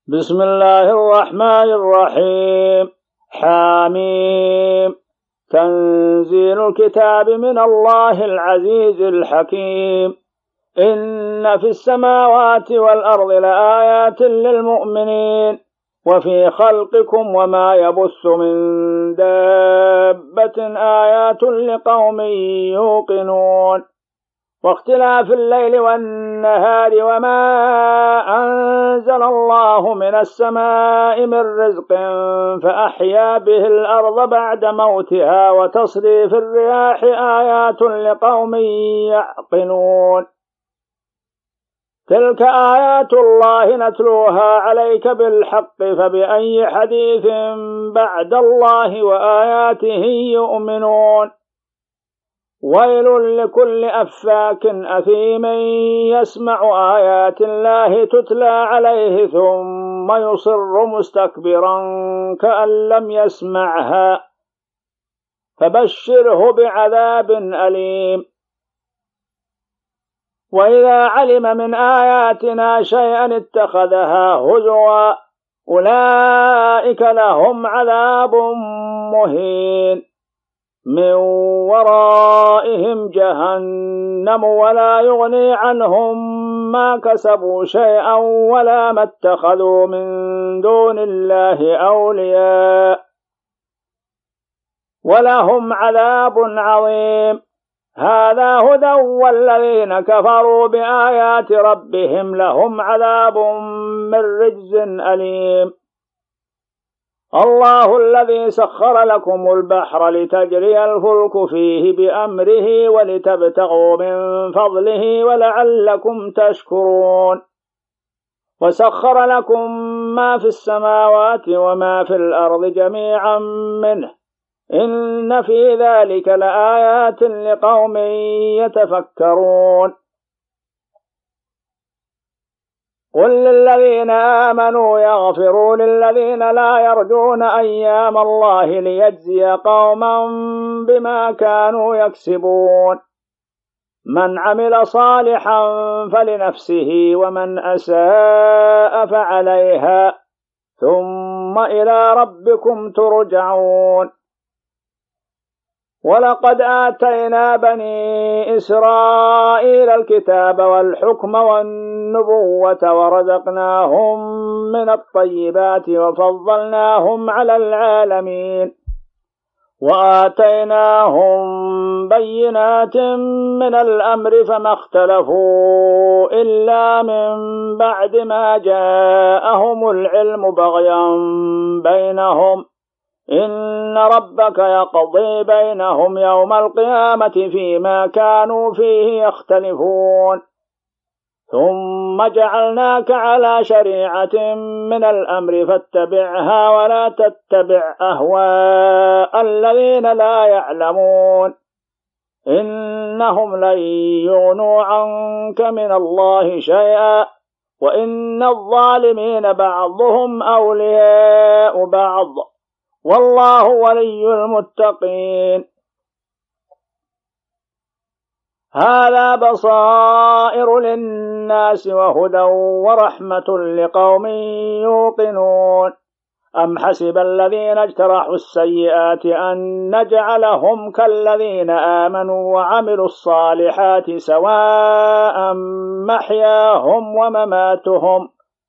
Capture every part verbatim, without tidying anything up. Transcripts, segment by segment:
بسم الله الرحمن الرحيم. حاميم. تنزيل الكتاب من الله العزيز الحكيم. إن في السماوات والأرض لآيات للمؤمنين وفي خلقكم وما يبث من دابة آيات لقوم يوقنون. واختلاف الليل والنهار وما أنزل الله من السماء من رزق فأحيا به الأرض بعد موتها وتصريف الرياح آيات لقوم يعقلون. تلك آيات الله نتلوها عليك بالحق فبأي حديث بعد الله وآياته يؤمنون. ويل لكل أفاك أثيم يسمع آيات الله تتلى عليه ثم يصر مستكبرا كأن لم يسمعها فبشره بعذاب أليم. وإذا علم من آياتنا شيئا اتخذها هزوا أولئك لهم عذاب مهين من ورائهم جهنم ولا يغني عنهم ما كسبوا شيئا ولا ما اتخذوا من دون الله أولياء ولهم عذاب عظيم. هذا هدى والذين كفروا بآيات ربهم لهم عذاب من رجز أليم. الله الذي سخر لكم البحر لتجري الفلك فيه بأمره ولتبتغوا من فضله ولعلكم تشكرون. وسخر لكم ما في السماوات وما في الأرض جميعا منه إن في ذلك لآيات لقوم يتفكرون. قل للذين آمنوا يغفروا للذين لا يرجون أيام الله ليجزي قوما بما كانوا يكسبون. من عمل صالحا فلنفسه ومن أساء فعليها ثم إلى ربكم ترجعون. ولقد آتينا بني إسرائيل الكتاب والحكم والنبوة ورزقناهم من الطيبات وفضلناهم على العالمين وآتيناهم بينات من الأمر فما اختلفوا إلا من بعد ما جاءهم العلم بغيا بينهم إن ربك يقضي بينهم يوم القيامة فيما كانوا فيه يختلفون. ثم جعلناك على شريعة من الأمر فاتبعها ولا تتبع أهواء الذين لا يعلمون إنهم لن يغنوا عنك من الله شيئا وإن الظالمين بعضهم أولياء بعض والله ولي المتقين. هذا بصائر للناس وهدى ورحمة لقوم يوقنون. أم حسب الذين اجترحوا السيئات أن نجعلهم كالذين آمنوا وعملوا الصالحات سواء محياهم ومماتهم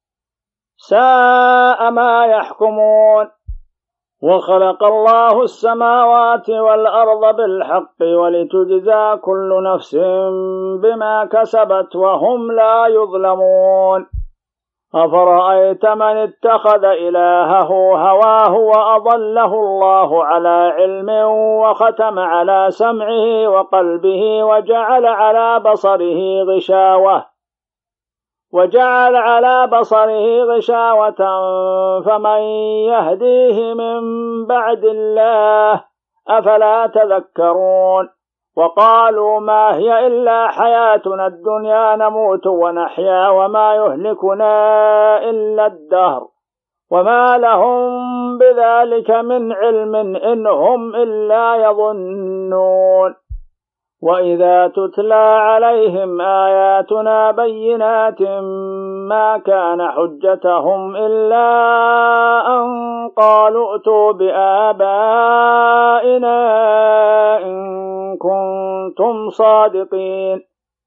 ساء ما يحكمون. وخلق الله السماوات والأرض بالحق ولتجزى كل نفس بما كسبت وهم لا يظلمون. أفرأيت من اتخذ إلهه هواه وأضله الله على علم وختم على سمعه وقلبه وجعل على بصره غشاوة وجعل على بصره غشاوة فمن يهديه من بعد الله أفلا تذكرون. وقالوا ما هي إلا حياتنا الدنيا نموت ونحيا وما يهلكنا إلا الدهر وما لهم بذلك من علم إن هم إلا يظنون. وإذا تتلى عليهم آياتنا بينات ما كان حجتهم إلا أن قالوا ائتوا بآبائنا إن كنتم صادقين.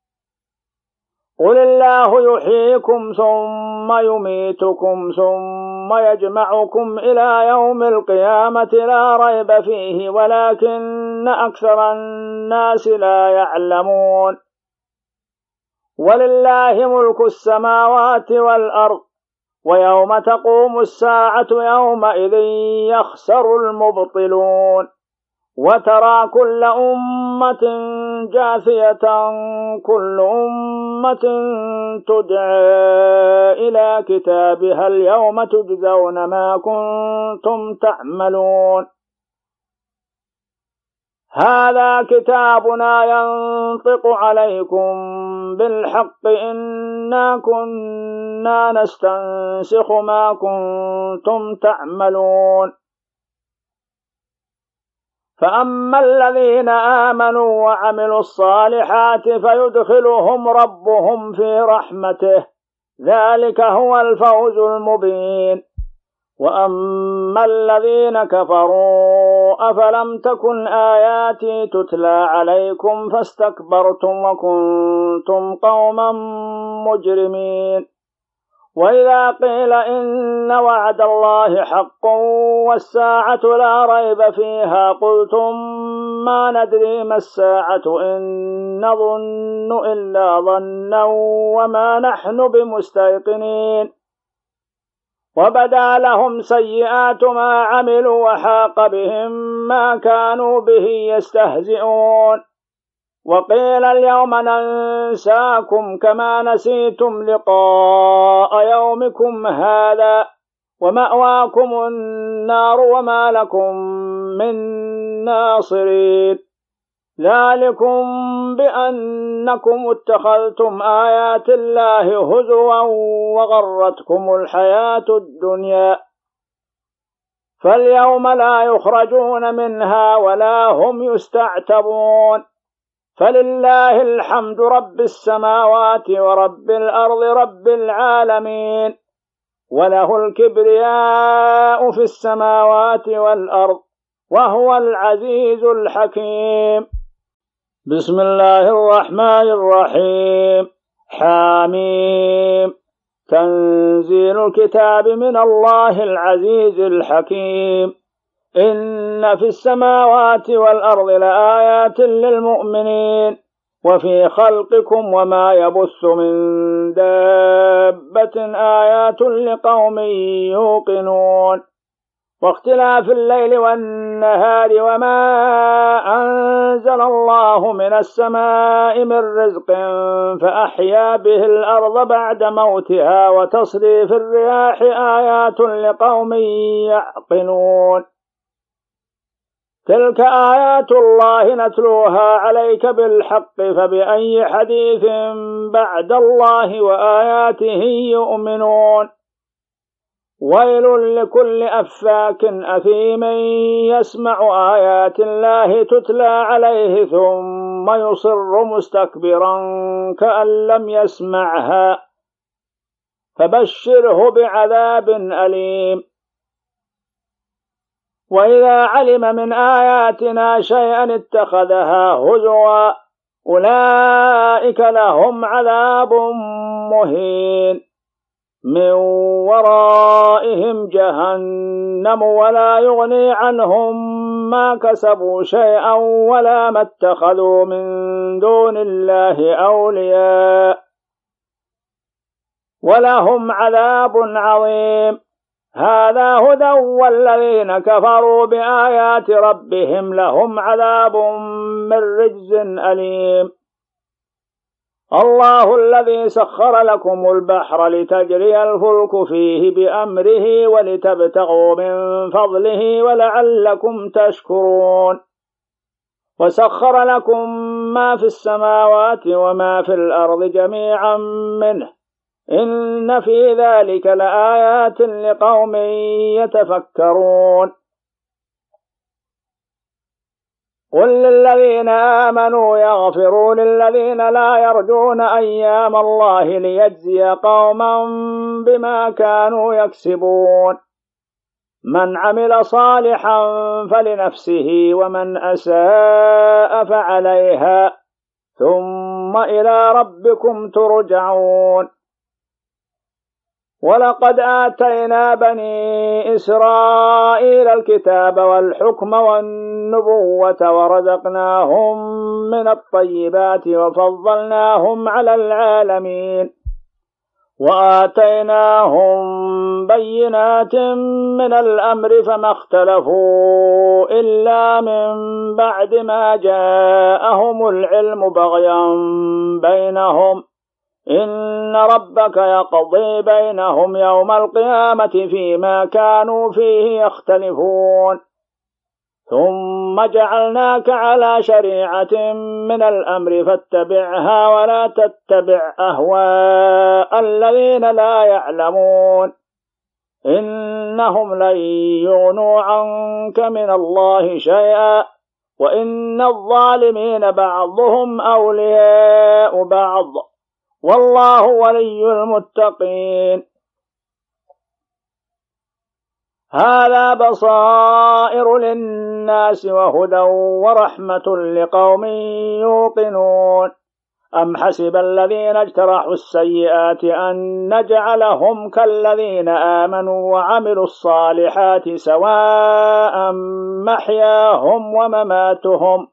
قل الله يحييكم ثم يميتكم ثم يجمعكم إلى يوم القيامة لا ريب فيه ولكن أكثر الناس لا يعلمون. ولله ملك السماوات والأرض ويوم تقوم الساعة يومئذ يخسر المبطلون. وترى كل أمة جاثية كل أمة تدعى إلى كتابها اليوم تجزون ما كنتم تعملون. هذا كتابنا ينطق عليكم بالحق إنا كنا نستنسخ ما كنتم تعملون. فأما الذين آمنوا وعملوا الصالحات فيدخلهم ربهم في رحمته ذلك هو الفوز المبين. وأما الذين كفروا أفلم تكن آياتي تتلى عليكم فاستكبرتم وكنتم قوما مجرمين. وإذا قيل إن وعد الله حق والساعة لا ريب فيها قلتم ما ندري ما الساعة إن نظن إلا ظنا وما نحن بمستيقنين. وبدا لهم سيئات ما عملوا وحاق بهم ما كانوا به يستهزئون. وقيل اليوم ننساكم كما نسيتم لقاء يومكم هذا ومأواكم النار وما لكم من ناصرين. ذلكم بأنكم اتخذتم آيات الله هزوا وغرتكم الحياة الدنيا فاليوم لا يخرجون منها ولا هم يستعتبون. فلله الحمد رب السماوات ورب الأرض رب العالمين وله الكبرياء في السماوات والأرض وهو العزيز الحكيم. بسم الله الرحمن الرحيم. حاميم. تنزيل الكتاب من الله العزيز الحكيم. إن في السماوات والأرض لآيات للمؤمنين وفي خلقكم وما يبث من دابة آيات لقوم يوقنون. واختلاف الليل والنهار وما أنزل الله من السماء من رزق فأحيا به الأرض بعد موتها وتصريف الرياح آيات لقوم يعقلون. تلك آيات الله نتلوها عليك بالحق فبأي حديث بعد الله وآياته يؤمنون. ويل لكل أفاك أثيم يسمع آيات الله تتلى عليه ثم يصر مستكبرا كأن لم يسمعها فبشره بعذاب أليم. وإذا علم من آياتنا شيئا اتخذها هزوا أولئك لهم عذاب مهين من ورائهم جهنم ولا يغني عنهم ما كسبوا شيئا ولا ما اتخذوا من دون الله أولياء ولهم عذاب عظيم. هذا هدى والذين كفروا بآيات ربهم لهم عذاب من رجز أليم. الله الذي سخر لكم البحر لتجري الفلك فيه بأمره ولتبتغوا من فضله ولعلكم تشكرون. وسخر لكم ما في السماوات وما في الأرض جميعا منه إن في ذلك لآيات لقوم يتفكرون. قل للذين آمنوا يغفروا للذين لا يرجون أيام الله ليجزي قوما بما كانوا يكسبون من عمل صالحا فلنفسه ومن أساء فعليها ثم إلى ربكم ترجعون ولقد آتينا بني إسرائيل الكتاب والحكم والنبوة ورزقناهم من الطيبات وفضلناهم على العالمين وآتيناهم بينات من الأمر فما اختلفوا إلا من بعد ما جاءهم العلم بغيا بينهم إن ربك يقضي بينهم يوم القيامة فيما كانوا فيه يختلفون ثم جعلناك على شريعة من الأمر فاتبعها ولا تتبع أهواء الذين لا يعلمون إنهم لن يغنوا عنك من الله شيئا وإن الظالمين بعضهم أولياء بعض والله ولي المتقين هذا بصائر للناس وهدى ورحمة لقوم يوقنون أم حسب الذين اجترحوا السيئات أن نجعلهم كالذين آمنوا وعملوا الصالحات سواء محياهم ومماتهم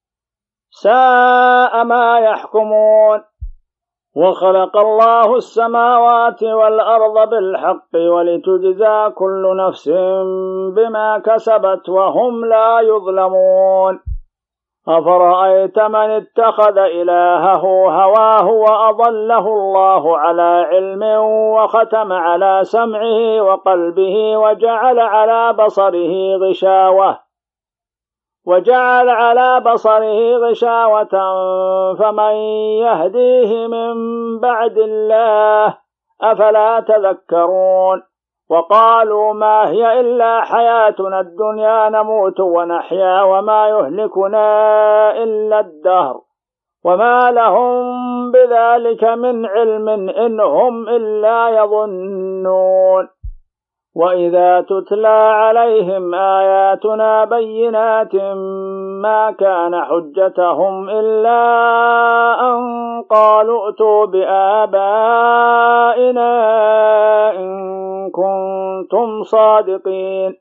ساء ما يحكمون وخلق الله السماوات والأرض بالحق ولتجزى كل نفس بما كسبت وهم لا يظلمون أفرأيت من اتخذ إلهه هواه وأضله الله على علم وختم على سمعه وقلبه وجعل على بصره غشاوة وجعل على بصره غشاوة فمن يهديه من بعد الله أفلا تذكرون وقالوا ما هي إلا حياتنا الدنيا نموت ونحيا وما يهلكنا إلا الدهر وما لهم بذلك من علم إن هم إلا يظنون وإذا تتلى عليهم آياتنا بينات ما كان حجتهم إلا أن قالوا ائتوا بآبائنا إن كنتم صادقين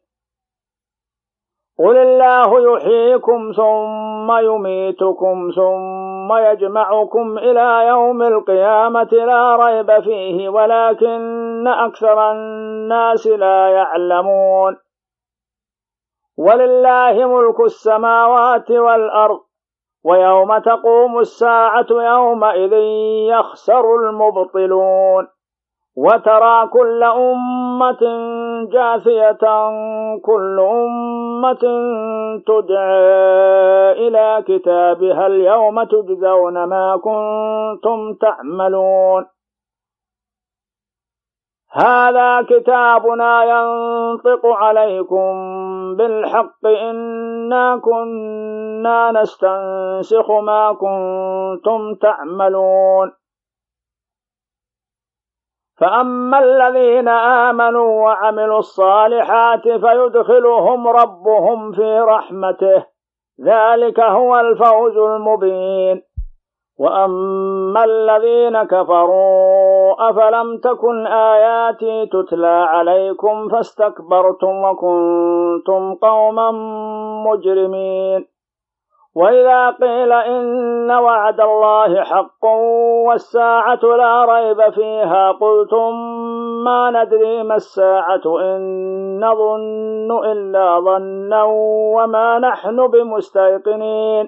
قل الله يحييكم ثم يميتكم ثم يجمعكم إلى يوم القيامة لا ريب فيه ولكن أكثر الناس لا يعلمون ولله ملك السماوات والأرض ويوم تقوم الساعة يومئذ يخسر المبطلون وترى كل أمة جاثية كل أمة تدعى إلى كتابها اليوم تجزون ما كنتم تعملون هذا كتابنا ينطق عليكم بالحق إنا كنا نستنسخ ما كنتم تعملون فأما الذين آمنوا وعملوا الصالحات فيدخلهم ربهم في رحمته ذلك هو الفوز المبين وأما الذين كفروا أفلم تكن آياتي تتلى عليكم فاستكبرتم وكنتم قوما مجرمين وإذا قيل إن وعد الله حق والساعة لا ريب فيها قلتم ما ندري ما الساعة إن نظن إلا ظنا وما نحن بمستيقنين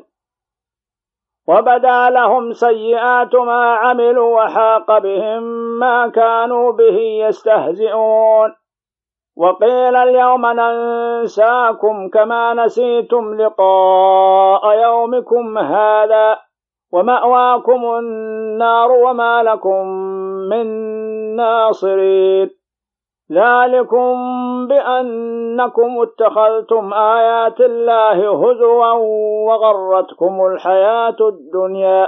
وبدا لهم سيئات ما عملوا وحاق بهم ما كانوا به يستهزئون وقيل اليوم ننساكم كما نسيتم لقاء يومكم هذا ومأواكم النار وما لكم من ناصرين ذلكم بأنكم اتخذتم آيات الله هزوا وغرتكم الحياة الدنيا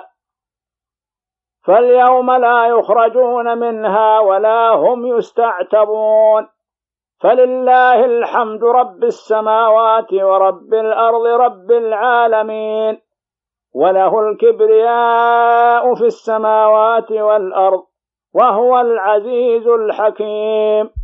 فاليوم لا يخرجون منها ولا هم يستعتبون فلله الحمد رب السماوات ورب الأرض رب العالمين وله الكبرياء في السماوات والأرض وهو العزيز الحكيم.